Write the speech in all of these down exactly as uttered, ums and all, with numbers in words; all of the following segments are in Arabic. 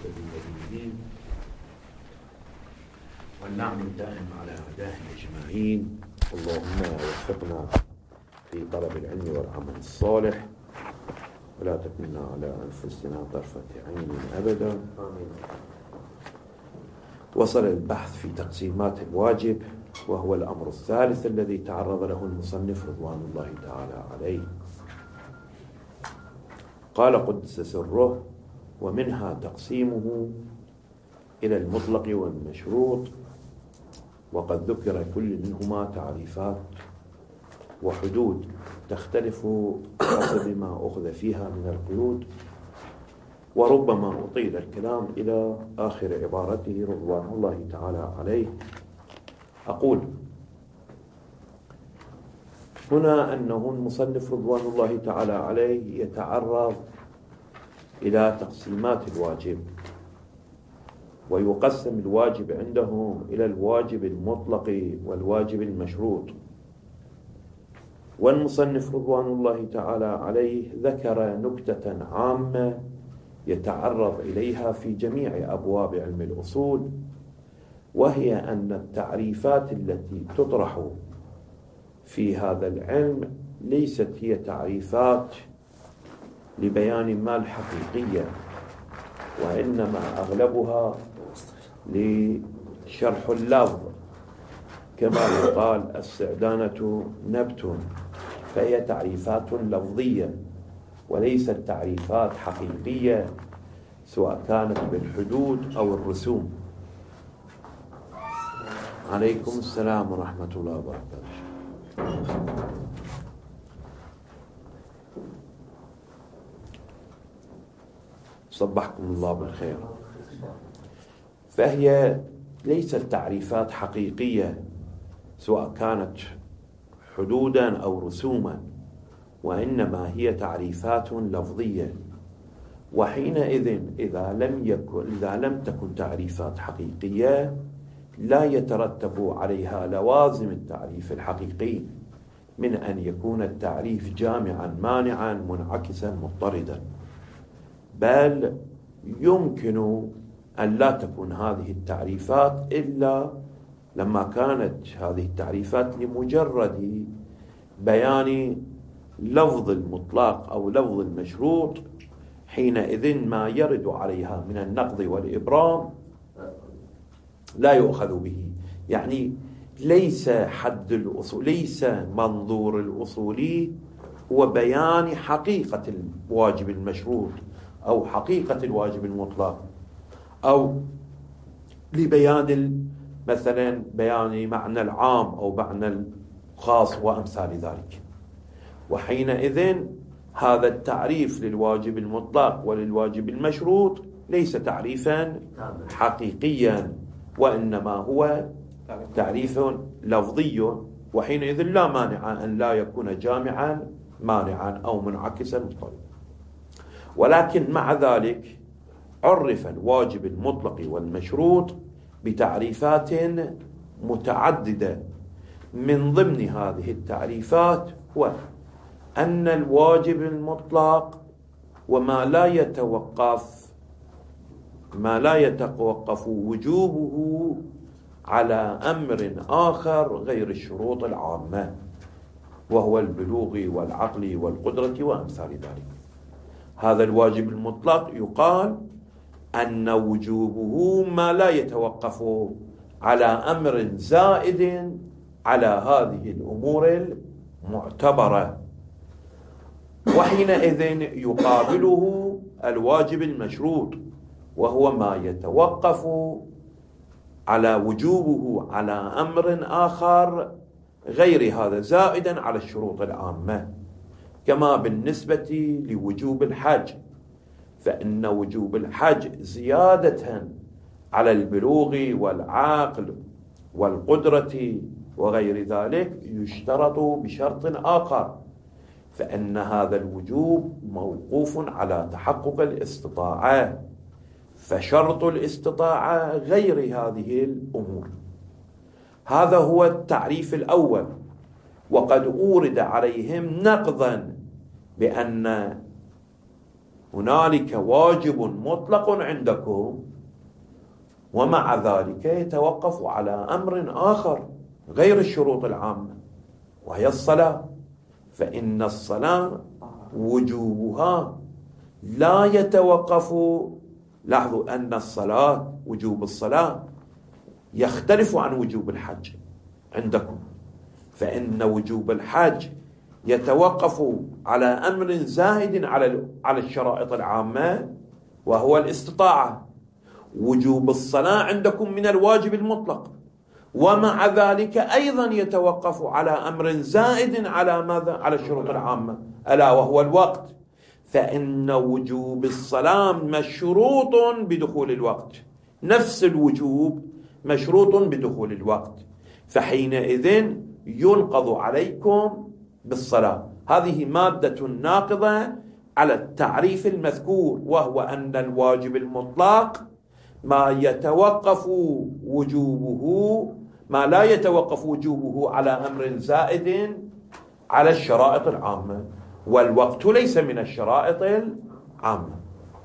المهتدين والنعم الدائم على أعدائهم أجمعين. اللهم وفقنا في طلب العلم والعمل الصالح ولا تكلنا على أنفسنا طرفة عين أبدا. آمين. وصل البحث في تقسيمات الواجب، وهو الأمر الثالث الذي تعرض له المصنف رضوان الله تعالى عليه. قال قدس سره: ومنها تقسيمه إلى المطلق والمشروط، وقد ذكر كل منهما تعريفات وحدود تختلف حسب ما أخذ فيها من القيود، وربما أطيل الكلام إلى آخر عبارته رضوان الله تعالى عليه. أقول هنا أنه المصنف رضوان الله تعالى عليه يتعرض إلى تقسيمات الواجب، ويقسم الواجب عندهم إلى الواجب المطلق والواجب المشروط. والمصنف رضوان الله تعالى عليه ذكر نكتة عامة يتعرض إليها في جميع أبواب علم الأصول، وهي أن التعريفات التي تطرح في هذا العلم ليست هي تعريفات لبيان ما الحقيقية، وإنما أغلبها لشرح اللفظ، كما يقال السعدانة نبت، فهي تعريفات لفظية وليست تعريفات حقيقية، سواء كانت بالحدود أو الرسوم. عليكم السلام ورحمة الله وبركاته. صبحكم الله بالخير. فهي ليست تعريفات حقيقية سواء كانت حدودا أو رسوما، وإنما هي تعريفات لفظية. وحينئذ إذا لم يكن إذا لم تكن تعريفات حقيقية لا يترتب عليها لوازم التعريف الحقيقي من أن يكون التعريف جامعا مانعا منعكسا مضطردا، بل يمكن أن لا تكون هذه التعريفات إلا لما كانت هذه التعريفات لمجرد بيان لفظ المطلق أو لفظ المشروط. حينئذ ما يرد عليها من النقض والإبرام لا يؤخذ به، يعني ليس حد الأصول، ليس منظور الأصولي هو بيان حقيقة الواجب المشروط أو حقيقة الواجب المطلق، أو لبيان مثلا بيان معنى العام أو معنى الخاص وأمثال ذلك. وحينئذ هذا التعريف للواجب المطلق وللواجب المشروط ليس تعريفا حقيقيا، وإنما هو تعريف لفظي، وحينئذ لا مانع أن لا يكون جامعا مانعا أو منعكسا مضطردا. ولكن مع ذلك عرف الواجب المطلق والمشروط بتعريفات متعددة. من ضمن هذه التعريفات هو أن الواجب المطلق وما لا يتوقف ما لا يتوقف وجوبه على أمر آخر غير الشروط العامة، وهو البلوغ والعقل والقدرة وأمثال ذلك. هذا الواجب المطلق يقال أن وجوبه ما لا يتوقف على أمر زائد على هذه الأمور المعتبرة. وحينئذ يقابله الواجب المشروط، وهو ما يتوقف على وجوبه على أمر آخر غير هذا زائدا على الشروط العامة، كما بالنسبة لوجوب الحج، فإن وجوب الحج زيادة على البلوغ والعقل والقدرة وغير ذلك يشترط بشرط آخر، فإن هذا الوجوب موقوف على تحقق الاستطاعة، فشرط الاستطاعة غير هذه الأمور. هذا هو التعريف الأول. وقد أورد عليهم نقضا بأن هنالك واجب مطلق عندكم ومع ذلك يتوقف على أمر آخر غير الشروط العامة وهي الصلاة، فإن الصلاة وجوبها لا يتوقف. لاحظوا أن الصلاة وجوب الصلاة يختلف عن وجوب الحج عندكم، فإن وجوب الحج يتوقف على أمر زائد على على الشرائط العامة وهو الاستطاعة. وجوب الصلاة عندكم من الواجب المطلق، ومع ذلك أيضا يتوقف على أمر زائد على ماذا؟ على الشروط العامة، ألا وهو الوقت، فإن وجوب الصلاة مشروط بدخول الوقت، نفس الوجوب مشروط بدخول الوقت، فحينئذ ينقض عليكم بالصلاة. هذه مادة ناقضة على التعريف المذكور، وهو أن الواجب المطلق ما يتوقف وجوبه ما لا يتوقف وجوبه على أمر زائد على الشرائط العامة، والوقت ليس من الشرائط العامة.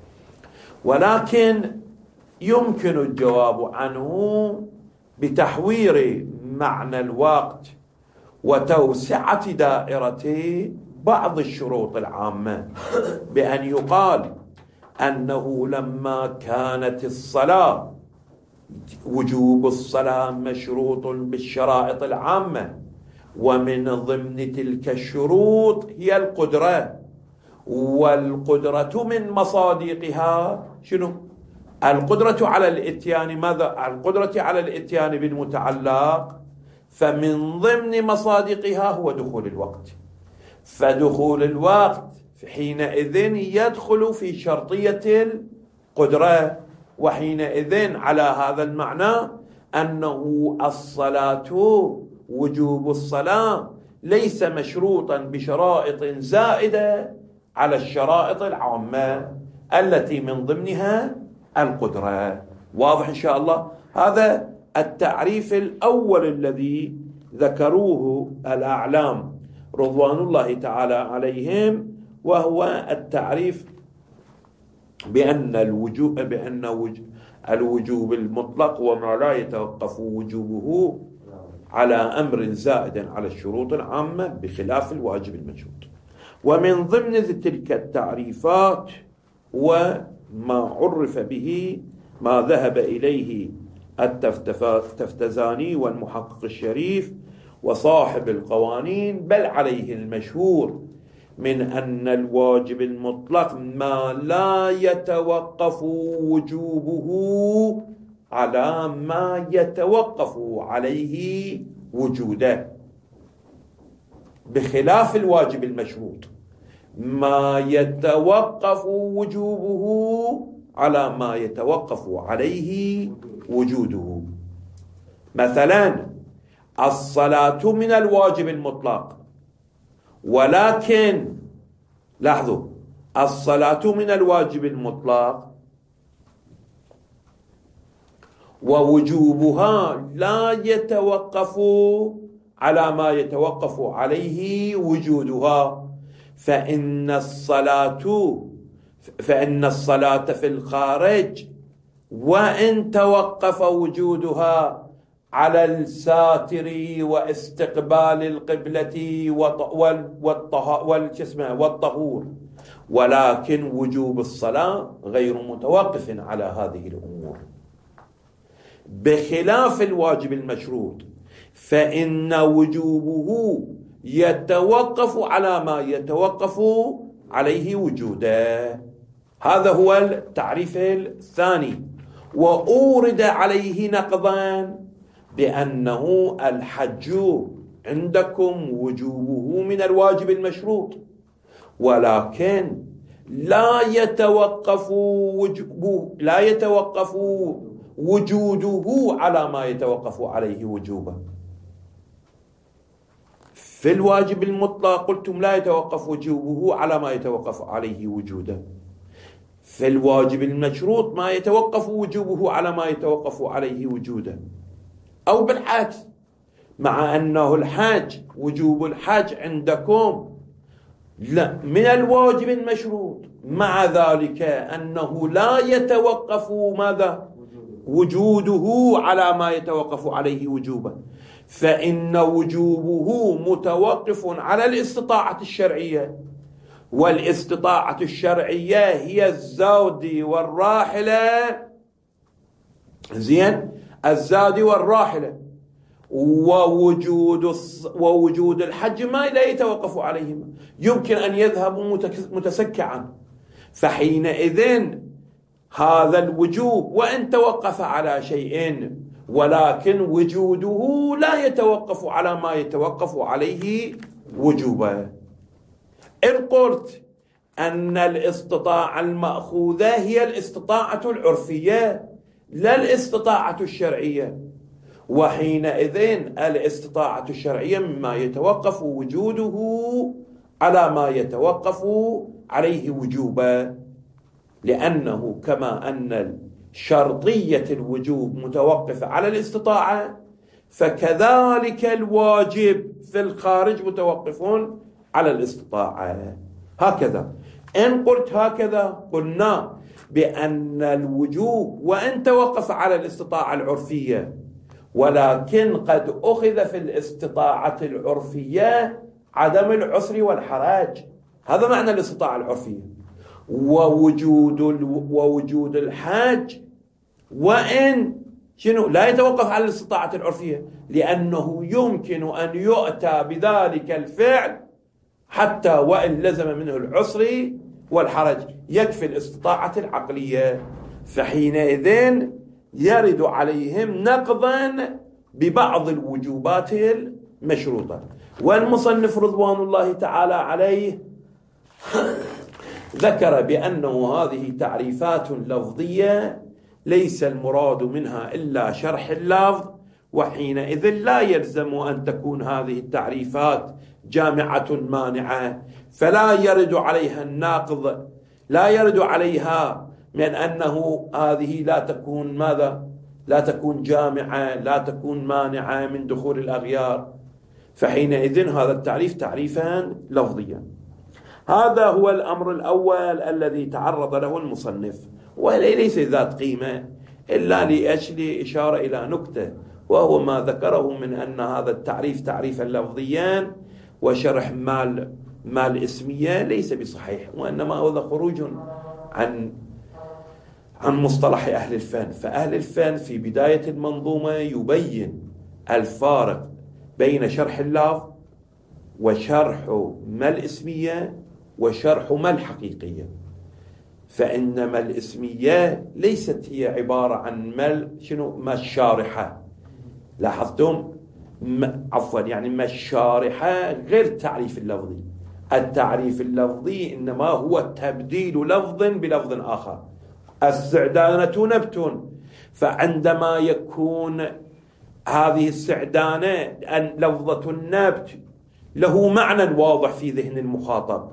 ولكن يمكن الجواب عنه بتحوير معنى الوقت وتوسعة دائرة بعض الشروط العامة، بأن يقال أنه لما كانت الصلاة وجوب الصلاة مشروط بالشرائط العامة، ومن ضمن تلك الشروط هي القدرة، والقدرة من مصادقها شنو؟ القدرة على الاتيان. ماذا؟ القدرة على الاتيان بالمتعلق، فمن ضمن مصادقها هو دخول الوقت، فدخول الوقت حينئذ يدخل في شرطية القدرة، وحينئذ على هذا المعنى أنه الصلاة وجوب الصلاة ليس مشروطا بشرائط زائدة على الشرائط العامة التي من ضمنها القدرة. واضح إن شاء الله؟ هذا التعريف الأول الذي ذكروه الأعلام رضوان الله تعالى عليهم، وهو التعريف بأن الوجوب بأن الوجوب المطلق وما لا يتوقف وجوبه على أمر زائد على الشروط العامة بخلاف الواجب المشروط. ومن ضمن تلك التعريفات وما عرف به ما ذهب إليه التفتزاني والمحقق الشريف وصاحب القوانين، بل عليه المشهور، من أن الواجب المطلق ما لا يتوقف وجوبه على ما يتوقف عليه وجوده، بخلاف الواجب المشروط ما يتوقف وجوبه على ما يتوقف عليه وجوده. مثلا الصلاة من الواجب المطلق، ولكن لاحظوا الصلاة من الواجب المطلق ووجوبها لا يتوقف على ما يتوقف عليه وجودها، فإن الصلاة فإن الصلاة في الخارج وإن توقف وجودها على الساتر واستقبال القبلة والطهور، ولكن وجوب الصلاة غير متوقف على هذه الأمور، بخلاف الواجب المشروط فإن وجوبه يتوقف على ما يتوقف عليه وجوده. هذا هو التعريف الثاني. وأورد عليه نقضا بأنه الحج عندكم وجوبه من الواجب المشروط، ولكن لا يتوقف وجوبه لا يتوقف وجوده على ما يتوقف عليه وجوبه. في الواجب المطلق قلتم لا يتوقف وجوبه على ما يتوقف عليه وجوده، في الواجب المشروط ما يتوقف وجوبه على ما يتوقف عليه وجوده، أو بالعكس، مع أنه الحج وجوب الحج عندكم لا، من الواجب المشروط، مع ذلك أنه لا يتوقف ماذا؟ وجوده على ما يتوقف عليه وجوبا، فإن وجوبه متوقف على الاستطاعة الشرعية، والاستطاعة الشرعية هي الزاد والراحلة. زين، الزاد والراحلة ووجود ووجود الحج ما لا يتوقف عليهما، يمكن أن يذهبوا متسكعا، فحينئذ هذا الوجوب وإن توقف على شيء ولكن وجوده لا يتوقف على ما يتوقف عليه وجوبا. إن قلت أن الاستطاعة المأخوذة هي الاستطاعة العرفية لا الاستطاعة الشرعية، وحينئذ الاستطاعة الشرعية مما يتوقف وجوده على ما يتوقف عليه وجوبا، لأنه كما أن شرطية الوجوب متوقفة على الاستطاعة، فكذلك الواجب في الخارج متوقف على الاستطاعة. هكذا إن قلت هكذا قلنا بأن الوجوب وإن توقف على الاستطاعة العرفية، ولكن قد أخذ في الاستطاعة العرفية عدم العسر والحرج، هذا معنى الاستطاعة العرفية، ووجود ووجود الحاج وإن شنو لا يتوقف على الاستطاعة العرفية، لأنه يمكن أن يؤتى بذلك الفعل حتى وإن لزم منه العسر والحرج، يكفي الاستطاعة العقلية، فحينئذ يرد عليهم نقضا ببعض الوجوبات المشروطة. والمصنف رضوان الله تعالى عليه ذكر بأنه هذه تعريفات لفظية ليس المراد منها إلا شرح اللفظ، وحينئذ لا يلزم أن تكون هذه التعريفات جامعة مانعة، فلا يرد عليها الناقض، لا يرد عليها من أنه هذه لا تكون ماذا؟ لا تكون جامعة، لا تكون مانعة من دخول الأغيار، فحينئذ هذا التعريف تعريفا لفظيا. هذا هو الأمر الأول الذي تعرض له المصنف، وليس ذات قيمة إلا لأجل إشارة إلى نكتة، وهو ما ذكره من أن هذا التعريف تعريفا لفظيا وشرح مال مال اسمية ليس بصحيح، وإنما هو خروج عن عن مصطلح أهل الفن. فأهل الفن في بداية المنظومة يبين الفارق بين شرح اللفظ وشرح ما الاسمية وشرح ما الحقيقية، فإن ما الاسمية ليست هي عبارة عن ما شنو ما الشارحة، لاحظتم؟ عفوا يعني ما الشارحة غير التعريف اللفظي، التعريف اللفظي إنما هو تبديل لفظ بلفظ آخر. السعدانة نبت، فعندما يكون هذه السعدانة لفظة النبت له معنى واضح في ذهن المخاطب،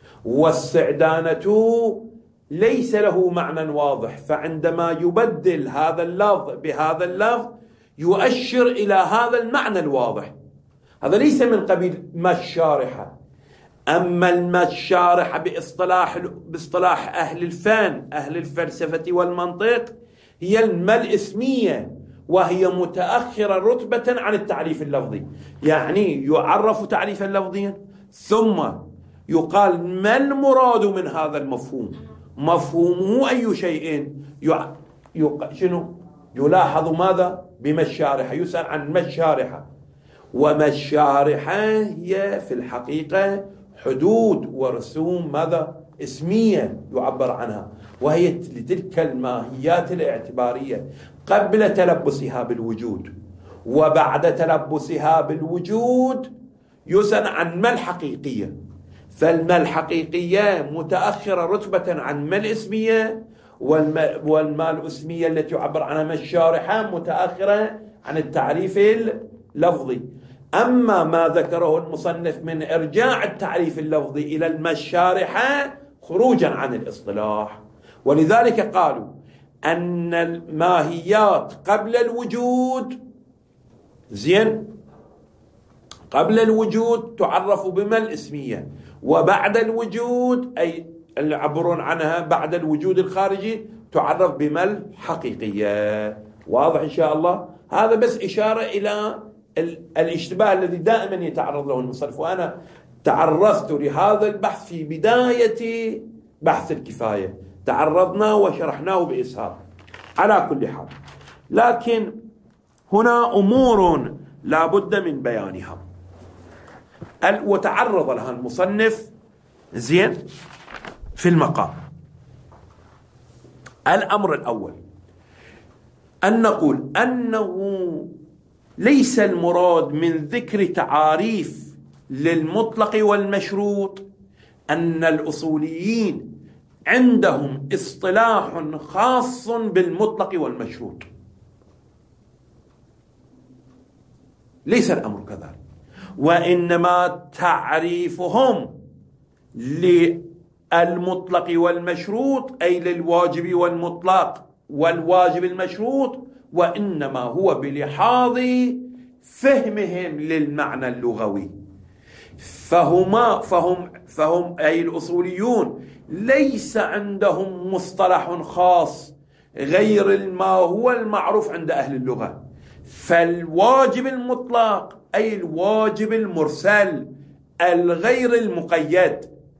والسعدانة ليس له معنى واضح، فعندما يبدل هذا اللفظ بهذا اللفظ يؤشر إلى هذا المعنى الواضح، هذا ليس من قبيل ما الشارحة. أما الماء الشارحة باصطلاح باصطلاح أهل الفن أهل الفلسفة والمنطق هي الماء الاسمية، وهي متأخرة رتبة عن التعريف اللفظي، يعني يعرف تعريفا لفظيا ثم يقال ما المراد من هذا المفهوم، مفهومه أي شيء يع... يق... شنو يلاحظ ماذا بما الشارحة، يسأل عن ما الشارحة، وما الشارحة هي في الحقيقة حدود ورسوم ماذا اسمية يعبر عنها، وهي لتلك الماهيات الاعتبارية قبل تلبسها بالوجود، وبعد تلبسها بالوجود يسأل عن ما الحقيقية، فالما الحقيقية متأخرة رتبة عن ما الاسمية، والما الاسمية التي يعبر عنها ما الشارحة متأخرة عن التعريف اللفظي. أما ما ذكره المصنف من إرجاع التعريف اللفظي إلى الما الشارحة خروجا عن الاصطلاح، ولذلك قالوا أن الماهيات قبل الوجود زين قبل الوجود تعرف بما الاسمية، وبعد الوجود أي اللي يعبرون عنها بعد الوجود الخارجي تعرف بما الحقيقية. واضح إن شاء الله؟ هذا بس إشارة إلى الاشتباه الذي دائما يتعرض له المصنف، وأنا تعرضت لهذا البحث في بداية بحث الكفاية، تعرضنا وشرحناه بإسهاب. على كل حال، لكن هنا أمور لا بد من بيانها وتعرض لها المصنف زين في المقام. الأمر الأول أن نقول أنه ليس المراد من ذكر تعاريف للمطلق والمشروط أن الأصوليين عندهم اصطلاح خاص بالمطلق والمشروط، ليس الأمر كذلك، وإنما تعريفهم للمطلق والمشروط أي للواجب والمطلق والواجب المشروط، وإنما هو بلحاظ فهمهم للمعنى اللغوي. فهما فهم فهم أي الأصوليون ليس عندهم مصطلح خاص غير ما هو المعروف عند أهل اللغة. فالواجب المطلق أي الواجب المرسل الغير المقيد،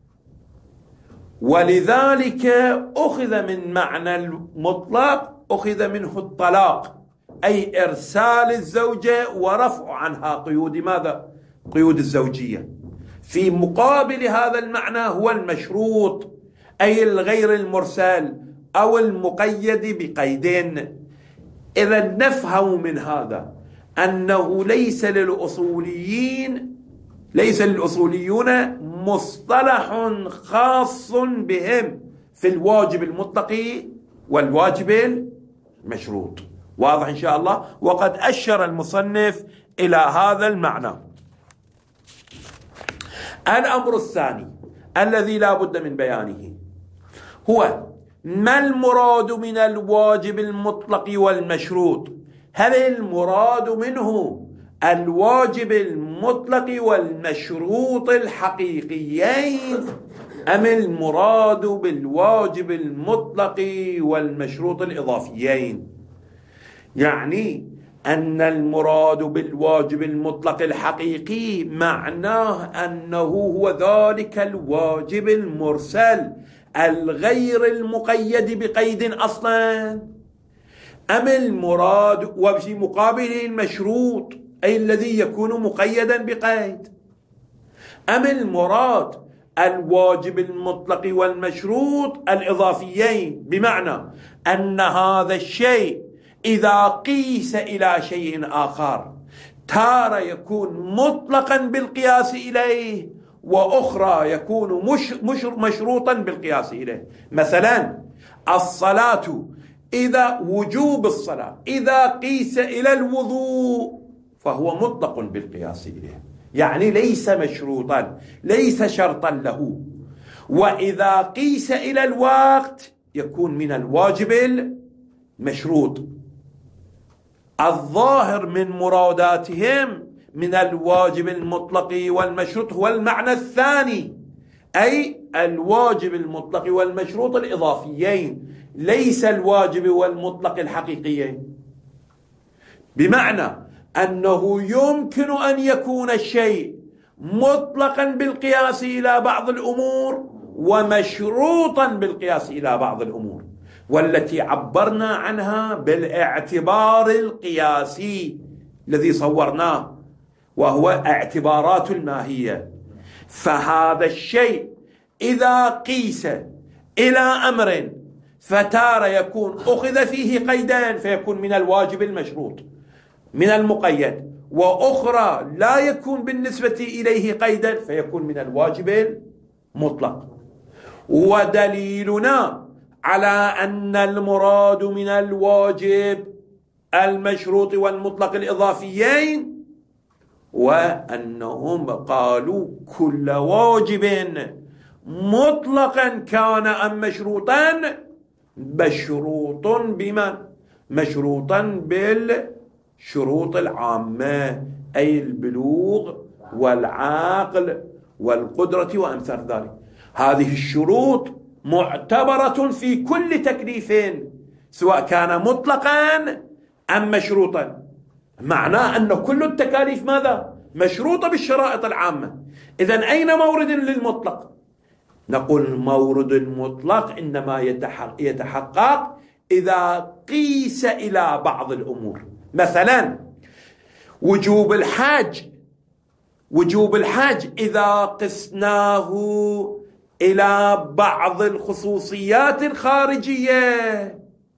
ولذلك أخذ من معنى المطلق أخذ منه الطلاق أي إرسال الزوجة ورفع عنها قيود ماذا؟ قيود الزوجية. في مقابل هذا المعنى هو المشروط أي الغير المرسل أو المقيد بقيدين. إذا نفهم من هذا أنه ليس للأصوليين ليس للأصوليون مصطلح خاص بهم في الواجب المطلق والواجب المشروط. واضح إن شاء الله؟ وقد أشر المصنف إلى هذا المعنى. الأمر الثاني الذي لا بد من بيانه هو ما المراد من الواجب المطلق والمشروط. هل المراد منه الواجب المطلق والمشروط الحقيقيين أم المراد بالواجب المطلق والمشروط الإضافيين؟ يعني أن المراد بالواجب المطلق الحقيقي معناه أنه هو ذلك الواجب المرسل الغير المقيد بقيد أصلا، أم المراد وفي مقابله المشروط أي الذي يكون مقيدا بقيد، أم المراد الواجب المطلق والمشروط الإضافيين، بمعنى أن هذا الشيء إذا قيس إلى شيء آخر تارة يكون مطلقا بالقياس إليه وأخرى يكون مش مش مشروطا بالقياس إليه. مثلا الصلاة إذا وجوب الصلاة إذا قيس إلى الوضوء فهو مطلق بالقياس إليه، يعني ليس مشروطا ليس شرطا له. وإذا قيس إلى الوقت يكون من الواجب المشروط. الظاهر من مراداتهم من الواجب المطلق والمشروط هو المعنى الثاني، أي الواجب المطلق والمشروط الإضافيين، ليس الواجب والمطلق الحقيقيين. بمعنى أنه يمكن أن يكون الشيء مطلقا بالقياس إلى بعض الأمور ومشروطا بالقياس إلى بعض الأمور، والتي عبرنا عنها بالاعتبار القياسي الذي صورناه وهو اعتبارات الماهية. فهذا الشيء إذا قيس إلى أمر فتارة يكون أخذ فيه قيدان فيكون من الواجب المشروط من المقيد، وأخرى لا يكون بالنسبة إليه قيدا فيكون من الواجب المطلق. ودليلنا على أن المراد من الواجب المشروط والمطلق الإضافيين وأنهم قالوا كل واجب مطلقا كان أم مشروطا مشروط بمن؟ مشروطا بالشروط العامة أي البلوغ والعقل والقدرة وأمثال ذلك. هذه الشروط معتبرة في كل تكليف سواء كان مطلقا أم مشروطا. معناه أن كل التكاليف ماذا؟ مشروطة بالشرائط العامة. إذن أين مورد للمطلق؟ نقول مورد المطلق إنما يتحقق إذا قيس إلى بعض الأمور. مثلا وجوب الحج، وجوب الحج إذا قسناه إلى بعض الخصوصيات الخارجية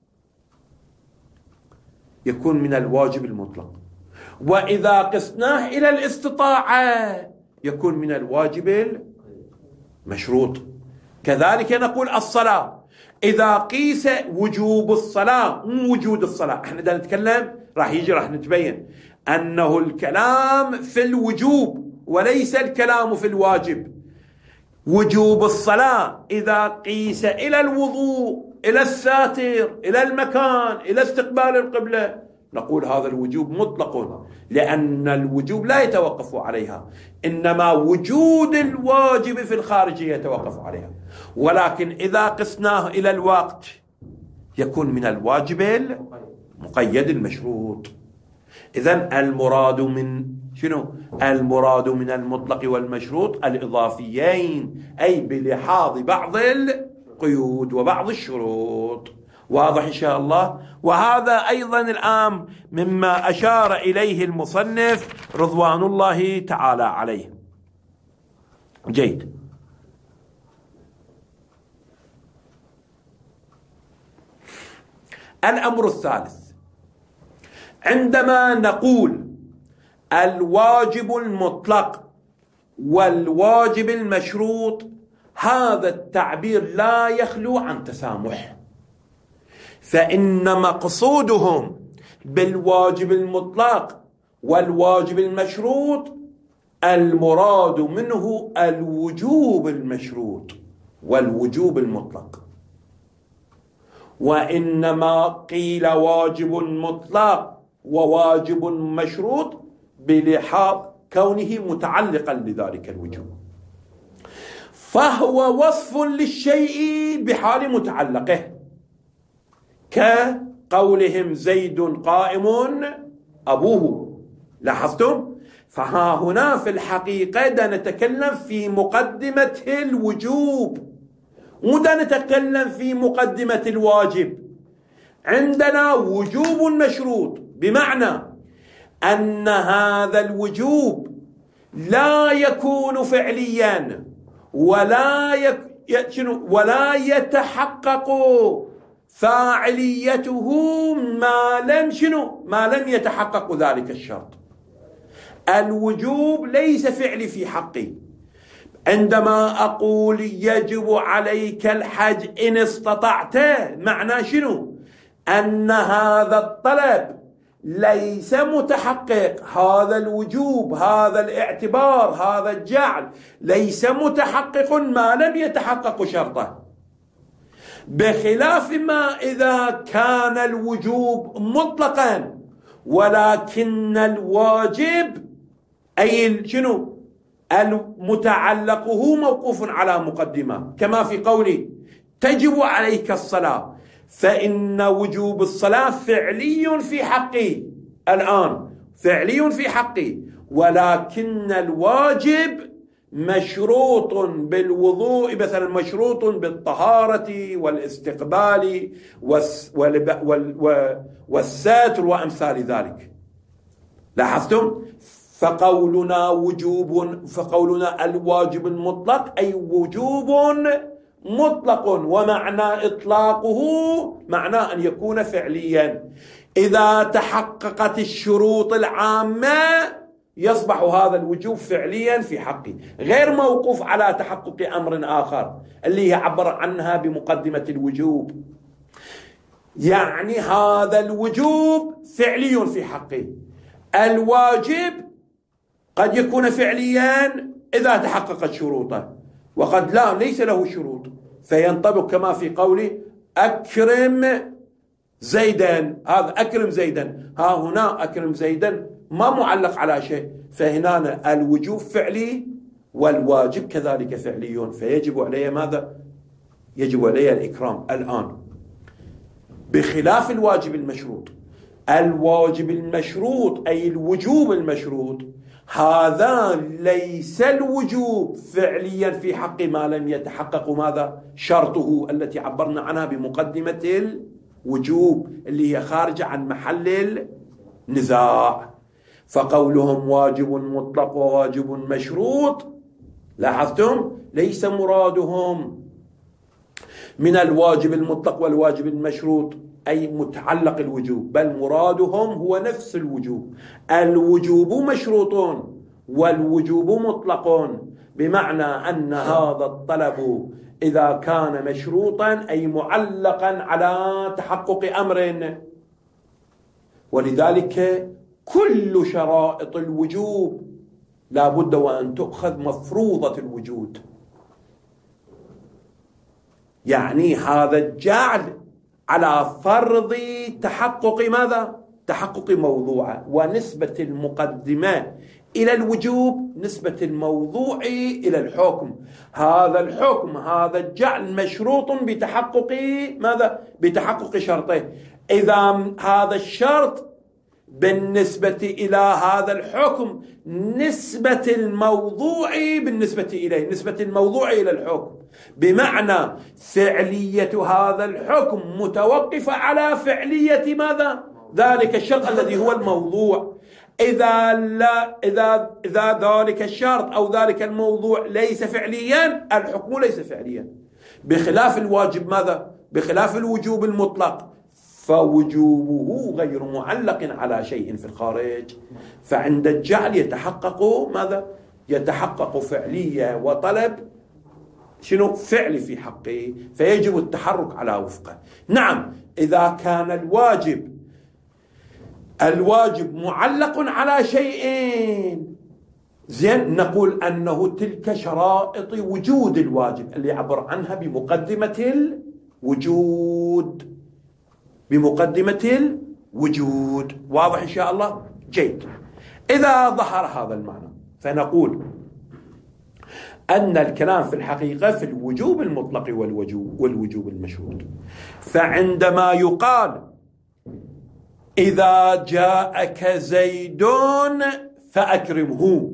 يكون من الواجب المطلق، وإذا قسناه إلى الاستطاعة يكون من الواجب المشروط. كذلك نقول الصلاة إذا قيس وجوب الصلاة مو وجود الصلاة. احنا دا نتكلم راح يجي راح نتبين أنه الكلام في الوجوب وليس الكلام في الواجب. وجوب الصلاة إذا قيس إلى الوضوء، إلى الساتر، إلى المكان، إلى استقبال القبلة، نقول هذا الوجوب مطلق، لأن الوجوب لا يتوقف عليها، إنما وجود الواجب في الخارجية يتوقف عليها. ولكن إذا قسناه إلى الوقت يكون من الواجب المقيد المشروط. إذن المراد من شنو؟ المراد من المطلق والمشروط الإضافيين، أي بلحاظ بعض القيود وبعض الشروط. واضح إن شاء الله؟ وهذا أيضا الآن مما أشار إليه المصنف رضوان الله تعالى عليه. جيد. الأمر الثالث، عندما نقول الواجب المطلق والواجب المشروط، هذا التعبير لا يخلو عن تسامح، فإن مقصودهم بالواجب المطلق والواجب المشروط المراد منه الوجوب المشروط والوجوب المطلق. وإنما قيل واجب مطلق وواجب مشروط بلحاظ كونه متعلقا لذلك الوجوب، فهو وصف للشيء بحال متعلقه، كقولهم زيد قائم أبوه. لاحظتم؟ فها هنا في الحقيقة نتكلم في مقدمة الوجوب، مو نتكلم في مقدمة الواجب. عندنا وجوب مشروط، بمعنى أن هذا الوجوب لا يكون فعليا ولا يك... ولا يتحقق فاعليته ما لم شنو ما لم يتحقق ذلك الشرط. الوجوب ليس فعلي في حقي. عندما أقول يجب عليك الحج إن استطعت، معنى شنو؟ أن هذا الطلب ليس متحقق، هذا الوجوب، هذا الاعتبار، هذا الجعل ليس متحقق ما لم يتحقق شرطه. بخلاف ما إذا كان الوجوب مطلقا ولكن الواجب أي شنو المتعلقه موقوف على مقدمة، كما في قولي تجب عليك الصلاة، فإن وجوب الصلاة فعلي في حقي الآن، فعلي في حقي، ولكن الواجب مشروط بالوضوء، مثلا مشروط بالطهارة والاستقبال والساتر وأمثال ذلك. لاحظتم؟ فقولنا وجوب، فقولنا الواجب المطلق أي وجوب مطلق، ومعنى إطلاقه معناه أن يكون فعليا. إذا تحققت الشروط العامة يصبح هذا الوجوب فعليا في حقي، غير موقوف على تحقق أمر آخر اللي يعبر عنها بمقدمة الوجوب. يعني هذا الوجوب فعلي في حقي. الواجب قد يكون فعليا إذا تحققت شروطه، وقد لا ليس له شروط، فينطبق كما في قولي أكرم زيدا، هذا أكرم زيدا، ها هنا أكرم زيدا ما معلق على شيء، فهنا الوجوب فعلي والواجب كذلك فعلي، فيجب عليه ماذا؟ يجب عليه الإكرام. الآن بخلاف الواجب المشروط، الواجب المشروط أي الوجوب المشروط، هذا ليس الوجوب فعليا في حق ما لم يتحقق ماذا؟ شرطه التي عبرنا عنها بمقدمة الوجوب اللي هي خارجة عن محل النزاع. فقولهم واجب مطلق وواجب مشروط، لاحظتم ليس مرادهم من الواجب المطلق والواجب المشروط أي متعلق الوجوب، بل مرادهم هو نفس الوجوب. الوجوب مشروط والوجوب مطلق، بمعنى أن هذا الطلب إذا كان مشروطا أي معلقا على تحقق أمر، ولذلك كل شرائط الوجوب لا بد وأن تؤخذ مفروضة الوجود. يعني هذا الجعل على فرض تحقق ماذا؟ تحقق موضوعه، ونسبة المقدمة إلى الوجوب نسبة الموضوع إلى الحكم. هذا الحكم هذا الجعل مشروط بتحقق ماذا؟ بتحقق شرطه. إذا هذا الشرط بالنسبة إلى هذا الحكم نسبة الموضوع بالنسبة إليه نسبة الموضوع إلى الحكم، بمعنى فعلية هذا الحكم متوقفة على فعلية ماذا؟ ذلك الشرط الذي هو الموضوع. إذا لا إذا إذا ذلك الشرط أو ذلك الموضوع ليس فعليا، الحكم ليس فعليا، بخلاف الواجب ماذا؟ بخلاف الوجوب المطلق، فوجوبه غير معلق على شيء في الخارج. فعند الجعل يتحقق ماذا؟ يتحقق فعلية وطلب شنو؟ فعل في حقه، فيجب التحرك على وفقه. نعم إذا كان الواجب الواجب معلق على شيئين، زين، نقول أنه تلك شرائط وجود الواجب اللي عبر عنها بمقدمة الوجود، بمقدمة الوجود. واضح إن شاء الله؟ جيد. إذا ظهر هذا المعنى فنقول أن الكلام في الحقيقة في الوجوب المطلق والوجوب والوجوب المشروط. فعندما يقال إذا جاءك زيد فأكرمه،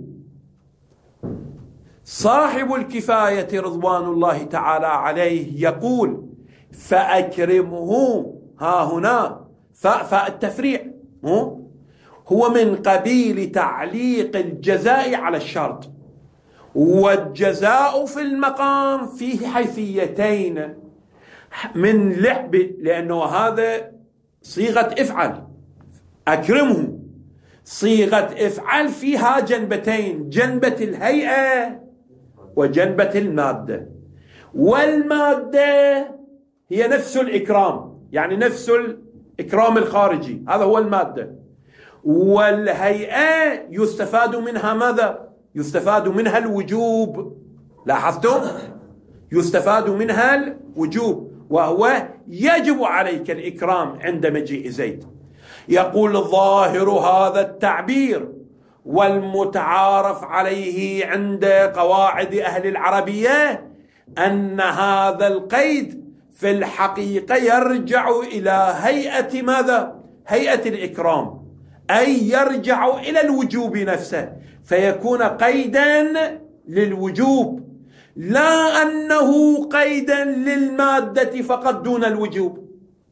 صاحب الكفاية رضوان الله تعالى عليه يقول فأكرمه، ها هنا فاء التفريع هو من قبيل تعليق الجزاء على الشرط، والجزاء في المقام فيه حيثيتين من لعب، لأنه هذا صيغة افعل، أكرمه صيغة افعل فيها جنبتين، جنبة الهيئة وجنبة المادة، والمادة هي نفس الإكرام، يعني نفس الإكرام الخارجي، هذا هو المادة. والهيئة يستفاد منها ماذا؟ يستفاد منها الوجوب. لاحظتم؟ يستفاد منها الوجوب، وهو يجب عليك الإكرام عند مجيء زيد. يقول ظاهر هذا التعبير والمتعارف عليه عند قواعد أهل العربية أن هذا القيد في الحقيقة يرجع إلى هيئة ماذا؟ هيئة الإكرام، أي يرجع إلى الوجوب نفسه، فيكون قيدا للوجوب، لا أنه قيدا للمادة فقط دون الوجوب.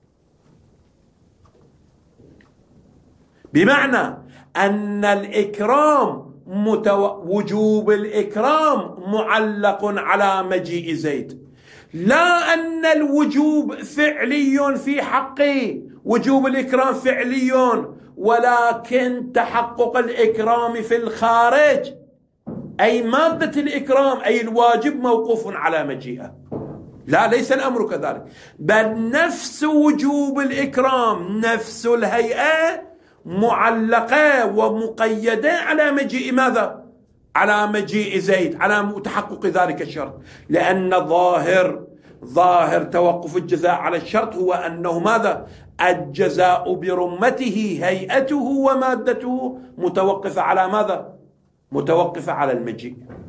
بمعنى أن الإكرام متو... وجوب الإكرام معلق على مجيء زيد، لا أن الوجوب فعلي في حقه، وجوب الإكرام فعلي، ولكن تحقق الإكرام في الخارج أي مادة الإكرام أي الواجب موقوف على مجيئه. لا، ليس الأمر كذلك، بل نفس وجوب الإكرام نفس الهيئة معلقة ومقيدة على مجيء ماذا؟ على مجيء زيد، على تحقق ذلك الشرط، لأن ظاهر ظاهر توقف الجزاء على الشرط هو أنه ماذا؟ الجزاء برمته هيئته ومادته متوقفة على ماذا؟ متوقفة على المجيء،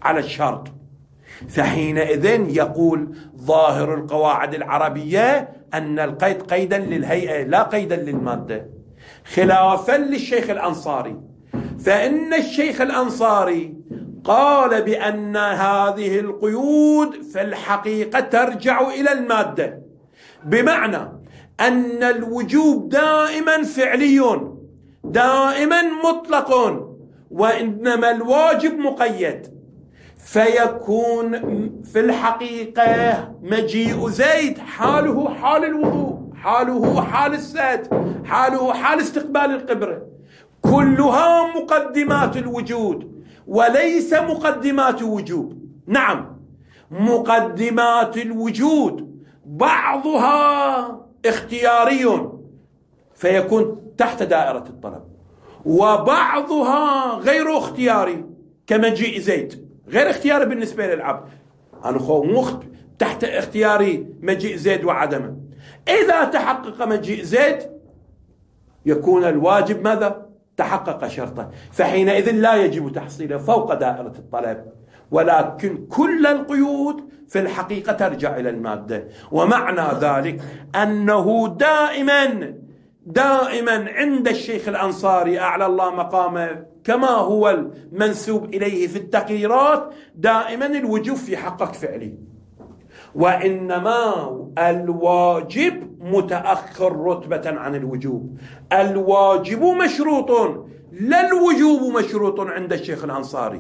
على الشرط. فحينئذ يقول ظاهر القواعد العربية أن القيد قيدا للهيئة لا قيدا للمادة، خلافا للشيخ الأنصاري. فإن الشيخ الأنصاري قال بأن هذه القيود في الحقيقة ترجع إلى المادة، بمعنى أن الوجوب دائما فعلي دائما مطلق، وإنما الواجب مقيد. فيكون في الحقيقة مجيء زيد حاله حال الوضوء، حاله حال السد، حاله حال استقبال القبلة، كلها مقدمات الوجود وليس مقدمات وجوب. نعم، مقدمات الوجود بعضها اختياري فيكون تحت دائرة الطلب، وبعضها غير اختياري كمجيء زيد، غير اختياري بالنسبة للعبد. أنا خو مخت تحت اختياري مجيء زيد وعدمه. إذا تحقق مجيء زيد يكون الواجب ماذا؟ تحقق شرطه، فحينئذ لا يجب تحصيله فوق دائرة الطلب. ولكن كل القيود في الحقيقة ترجع إلى المادة، ومعنى ذلك أنه دائما دائما عند الشيخ الأنصاري أعلى الله مقامه كما هو المنسوب إليه في التقريرات، دائما الوجوب في حقك فعلي، وإنما الواجب متأخر رتبة عن الوجوب. الواجب مشروط لا الوجوب مشروط عند الشيخ الأنصاري،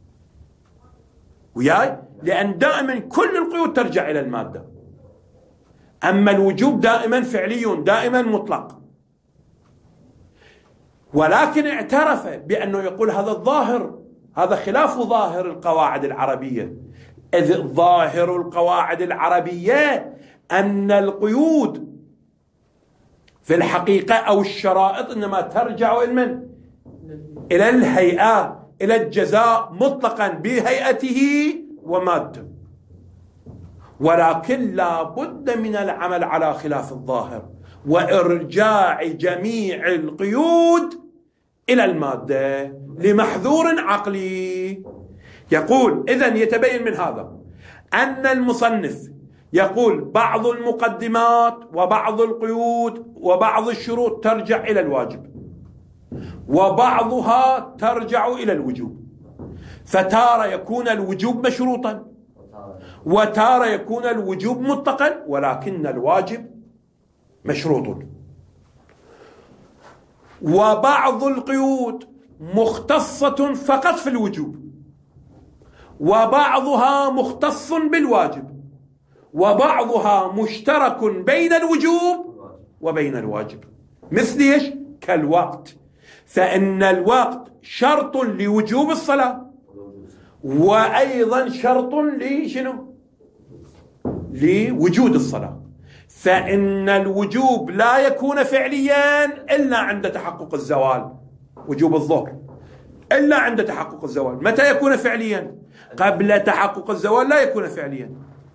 وياي؟ لأن دائما كل القيود ترجع إلى المادة، أما الوجوب دائما فعلي دائما مطلق. ولكن اعترف بأنه يقول هذا الظاهر، هذا خلاف ظاهر القواعد العربية، إذ ظاهر القواعد العربية أن القيود في الحقيقة أو الشرائط إنما ترجع إلى إلى الهيئة، إلى الجزاء مطلقا بهيئته ومادته، ولكن لا بد من العمل على خلاف الظاهر وإرجاع جميع القيود إلى المادة لمحذور عقلي. يقول إذن يتبين من هذا أن المصنف يقول بعض المقدمات وبعض القيود وبعض الشروط ترجع إلى الواجب، وبعضها ترجع إلى الوجوب، فتارة يكون الوجوب مشروطا وتارة يكون الوجوب مطلقا، ولكن الواجب مشروط. وبعض القيود مختصة فقط في الوجوب، وبعضها مختص بالواجب، وبعضها مشترك بين الوجوب وبين الواجب. مثل ايش؟ كالوقت، فإن الوقت شرط لوجوب الصلاة، وأيضا شرط لشنو؟ لوجود الصلاة. فإن الوجوب لا يكون فعليا إلا عند تحقق الزوال، وجوب الظهر إلا عند تحقق الزوال. متى يكون فعليا؟ قبل تحقق الزوال لا يكون فعليا،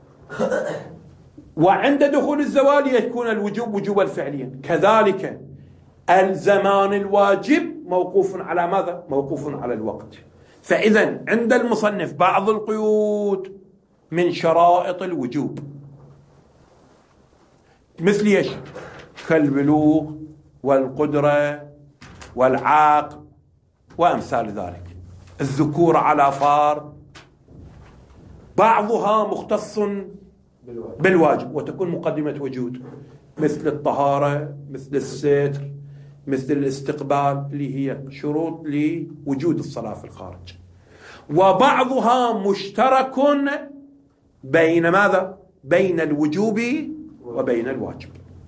وعند دخول الزوال يكون الوجوب وجوبا فعليا. كذلك الزمان الواجب موقوف على ماذا؟ موقوف على الوقت. فإذا عند المصنف بعض القيود من شرائط الوجوب، مثل ايش؟ كالبلوغ والقدرة والعاقل وأمثال ذلك، الذكور على فار، بعضها مختص بالواجب وتكون مقدمة وجود، مثل الطهارة، مثل الستر، مثل الاستقبال، اللي هي شروط لوجود الصلاة في الخارج. وبعضها مشترك بين ماذا؟ بين الوجوب وبين الواجب.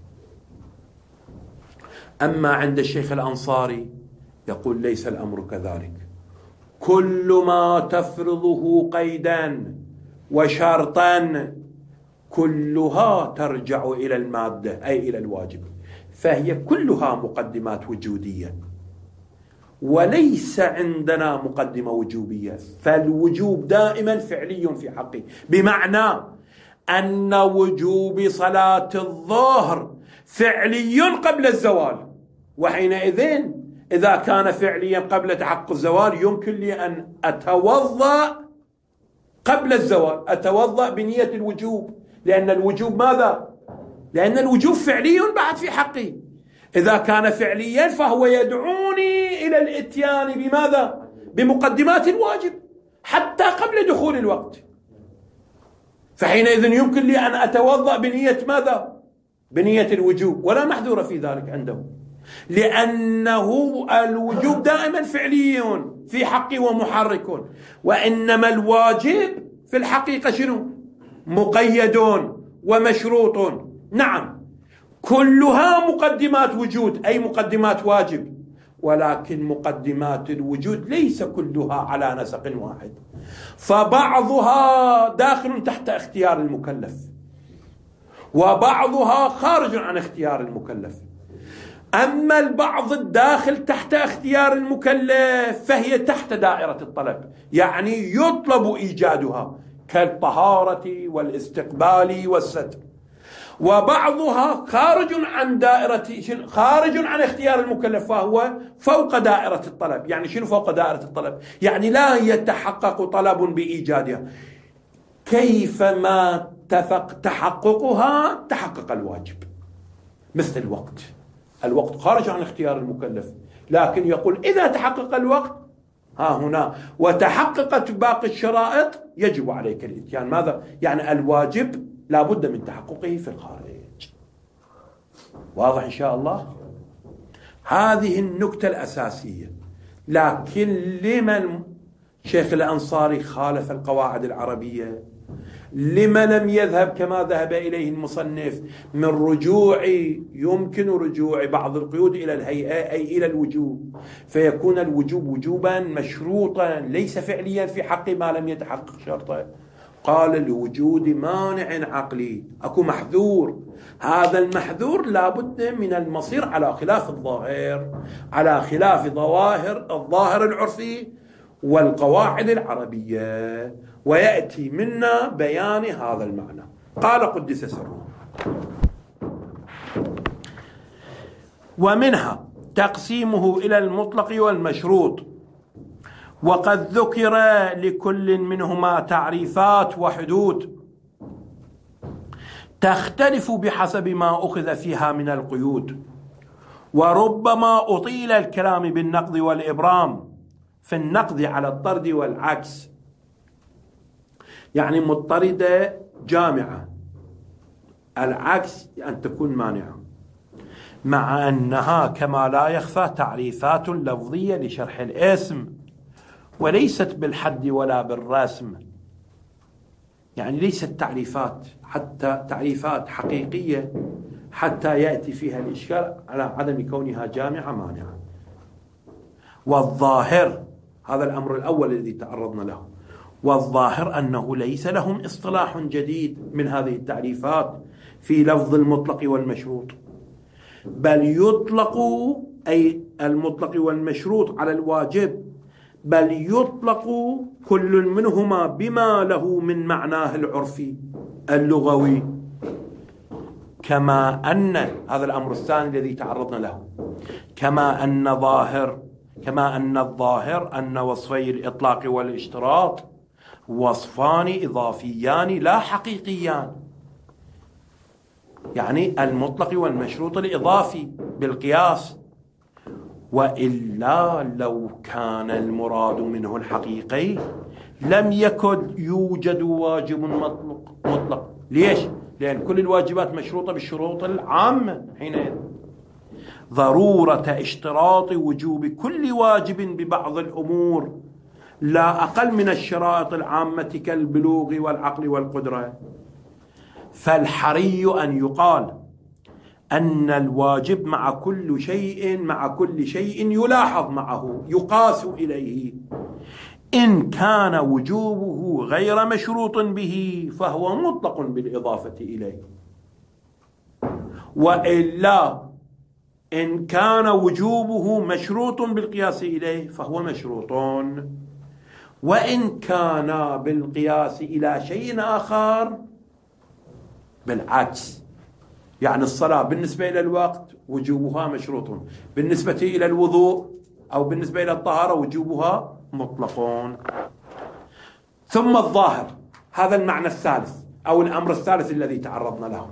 أما عند الشيخ الأنصاري يقول ليس الأمر كذلك، كل ما تفرضه قيدا وشرطا كلها ترجع إلى المادة أي إلى الواجب، فهي كلها مقدمات وجودية، وليس عندنا مقدمة وجوبية. فالوجوب دائما فعلي في حقه، بمعنى أن وجوب صلاة الظهر فعلي قبل الزوال، وحينئذ إذا كان فعليا قبل تحقق الزوال يمكن لي أن أتوضأ قبل الزوال أتوضأ بنية الوجوب، لأن الوجوب ماذا؟ لأن الوجوب فعلي بعد في حقي. إذا كان فعليا فهو يدعوني إلى الإتيان بماذا؟ بمقدمات الواجب حتى قبل دخول الوقت. فحينئذ يمكن لي أن أتوضأ بنية ماذا؟ بنية الوجوب، ولا محذور في ذلك عنده، لأنه الوجوب دائما فعلي في حقي ومحرك، وإنما الواجب في الحقيقة شنو؟ مقيد ومشروط. نعم كلها مقدمات وجود، أي مقدمات واجب، ولكن مقدمات الوجود ليس كلها على نسق واحد، فبعضها داخل تحت اختيار المكلف وبعضها خارج عن اختيار المكلف. أما البعض الداخل تحت اختيار المكلف فهي تحت دائرة الطلب، يعني يطلب إيجادها كالطهارة والاستقبال والستر، وبعضها خارج عن دائرة خارج عن اختيار المكلف فهو فوق دائرة الطلب. يعني شنو فوق دائرة الطلب؟ يعني لا يتحقق طلب بإيجادها، كيفما اتفق تحققها تحقق الواجب. مثل الوقت، الوقت خارج عن اختيار المكلف، لكن يقول إذا تحقق الوقت ها هنا وتحققت باقي الشرائط يجب عليك الاتيان. ماذا؟ يعني الواجب لا بد من تحققه في الخارج. واضح إن شاء الله؟ هذه النكتة الأساسية. لكن لمن شيخ الأنصاري خالف القواعد العربية؟ لما لم يذهب كما ذهب إليه المصنف من رجوع، يمكن رجوع بعض القيود إلى الهيئة أي إلى الوجوب، فيكون الوجوب وجوبا مشروطا ليس فعليا في حق ما لم يتحقق شرطه؟ قال لوجود مانع عقلي، أكو محذور، هذا المحذور لابد من المصير على خلاف الظاهر، على خلاف ظواهر الظاهر العرفي والقواعد العربية، ويأتي منا بيان هذا المعنى. قال قدس سره: ومنها تقسيمه إلى المطلق والمشروط، وقد ذكر لكل منهما تعريفات وحدود تختلف بحسب ما أخذ فيها من القيود، وربما أطيل الكلام بالنقض والإبرام في النقض على الطرد والعكس. يعني مضطردة جامعة، العكس أن تكون مانعة، مع أنها كما لا يخفى تعريفات لفظية لشرح الاسم وليست بالحد ولا بالرسم. يعني ليست تعريفات حتى تعريفات حقيقية حتى يأتي فيها الإشكال على عدم كونها جامعة مانعة. والظاهر، هذا الأمر الأول الذي تعرضنا له، والظاهر أنه ليس لهم اصطلاح جديد من هذه التعريفات في لفظ المطلق والمشروط، بل يطلق أي المطلق والمشروط على الواجب، بل يطلق كل منهما بما له من معناه العرفي اللغوي، كما أن هذا الأمر الثاني الذي تعرضنا له، كما أن ظاهر كما أن الظاهر أن وصفي الإطلاق والاشتراط وصفان إضافيان لا حقيقيان. يعني المطلق والمشروط الإضافي بالقياس، وإلا لو كان المراد منه الحقيقي لم يكن يوجد واجب مطلق مطلق. ليش؟ لأن كل الواجبات مشروطة بالشروط العامة. حينئذ ضرورة اشتراط وجوب كل واجب ببعض الأمور لا أقل من الشرائط العامة كالبلوغ والعقل والقدرة. فالحري أن يقال أن الواجب مع كل شيء مع كل شيء يلاحظ معه يقاس إليه، إن كان وجوبه غير مشروط به فهو مطلق بالإضافة إليه، وإلا إن كان وجوبه مشروط بالقياس إليه فهو مشروط، وإن كان بالقياس إلى شيء آخر بالعكس. يعني الصلاة بالنسبة إلى الوقت وجوبها مشروط، بالنسبة إلى الوضوء أو بالنسبة إلى الطهارة وجوبها مطلقون. ثم الظاهر. هذا المعنى الثالث أو الأمر الثالث الذي تعرضنا له،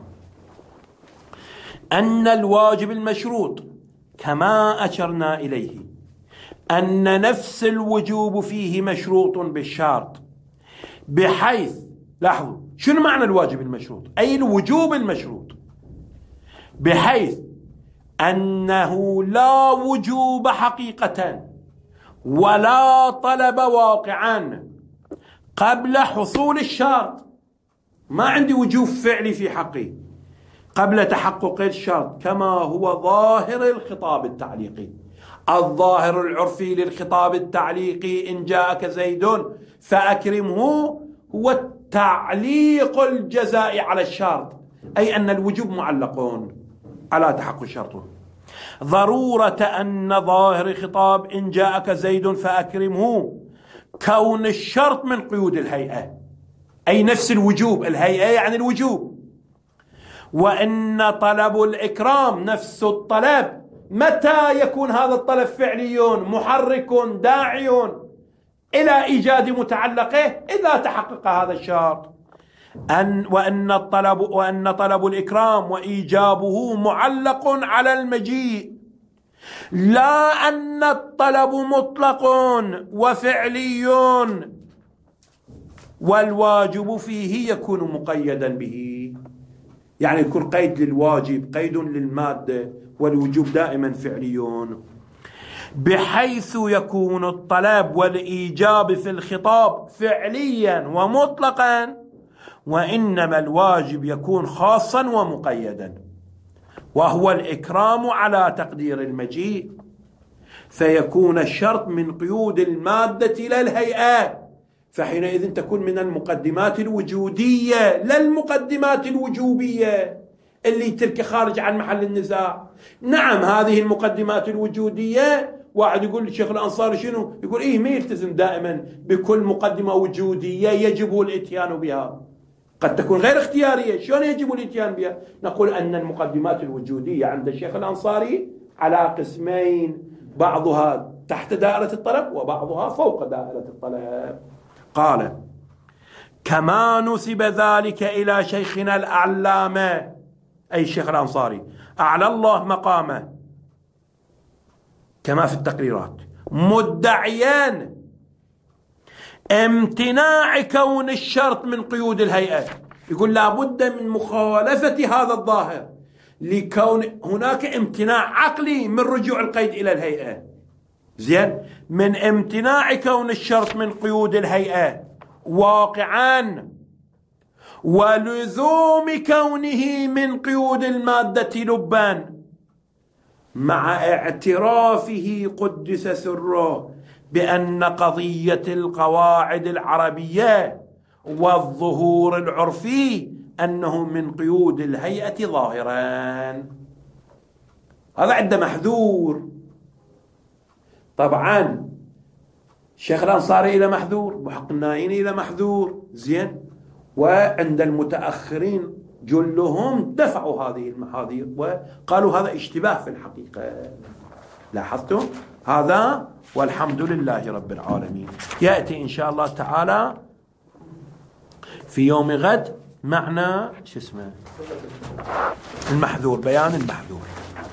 أن الواجب المشروط كما أشرنا إليه أن نفس الوجوب فيه مشروط بالشرط، بحيث لاحظوا شنو معنى الواجب المشروط؟ أي الوجوب المشروط، بحيث أنه لا وجوب حقيقة ولا طلب واقعا قبل حصول الشرط. ما عندي وجوب فعلي في حقي قبل تحقق الشرط، كما هو ظاهر الخطاب التعليقي. الظاهر العرفي للخطاب التعليقي إن جاءك زيد فأكرمه هو التعليق الجزائي على الشرط، أي أن الوجوب معلق على تحقق شرطه. ضرورة أن ظاهر خطاب إن جاءك زيد فأكرمه كون الشرط من قيود الهيئة، أي نفس الوجوب، الهيئة يعني الوجوب. وإن طلب الإكرام نفس الطلب. متى يكون هذا الطلب فعلي محرك داعي إلى إيجاد متعلقه؟ إذا تحقق هذا الشرط. أن وأن الطلب وأن طلب الإكرام وإيجابه معلق على المجيء، لا أن الطلب مطلق وفعلي والواجب فيه يكون مقيدا به. يعني يكون قيد للواجب، قيد للمادة، والوجوب دائما فعلي، بحيث يكون الطلب والإيجاب في الخطاب فعليا ومطلقا، وإنما الواجب يكون خاصا ومقيدا، وهو الإكرام على تقدير المجيء، فيكون الشرط من قيود المادة لا الهيئة، فحينئذ تكون من المقدمات الوجودية لا المقدمات الوجوبية اللي تلك خارج عن محل النزاع. نعم هذه المقدمات الوجودية، واحد يقول الشيخ الأنصاري شنو؟ يقول إيه ما يلتزم دائما بكل مقدمة وجودية يجب الاتيان بها، قد تكون غير اختيارية. شلون يجب الاتيان بها؟ نقول أن المقدمات الوجودية عند الشيخ الأنصاري على قسمين، بعضها تحت دائرة الطلب وبعضها فوق دائرة الطلب. قال كما نسب ذلك إلى شيخنا العلامة، أي الشيخ الأنصاري أعلى الله مقامه كما في التقريرات، مدعيان امتناع كون الشرط من قيود الهيئة. يقول لا بد من مخالفة هذا الظاهر لكون هناك امتناع عقلي من رجوع القيد إلى الهيئة. زين، من امتناع كون الشرط من قيود الهيئة واقعا، ولزوم كونه من قيود المادة لبا، مع اعترافه قدس سره بأن قضية القواعد العربية والظهور العرفي أنه من قيود الهيئة ظاهرا. هذا عنده محذور. طبعا الشيخ الأنصاري إلى محذور، محق النائيني إلى محذور، زين. وعند المتأخرين جلهم دفعوا هذه المحاذير وقالوا هذا اشتباه في الحقيقة. لاحظتم هذا؟ والحمد لله رب العالمين. يأتي إن شاء الله تعالى في يوم غد معنى شو اسمه المحذور، بيان المحذور.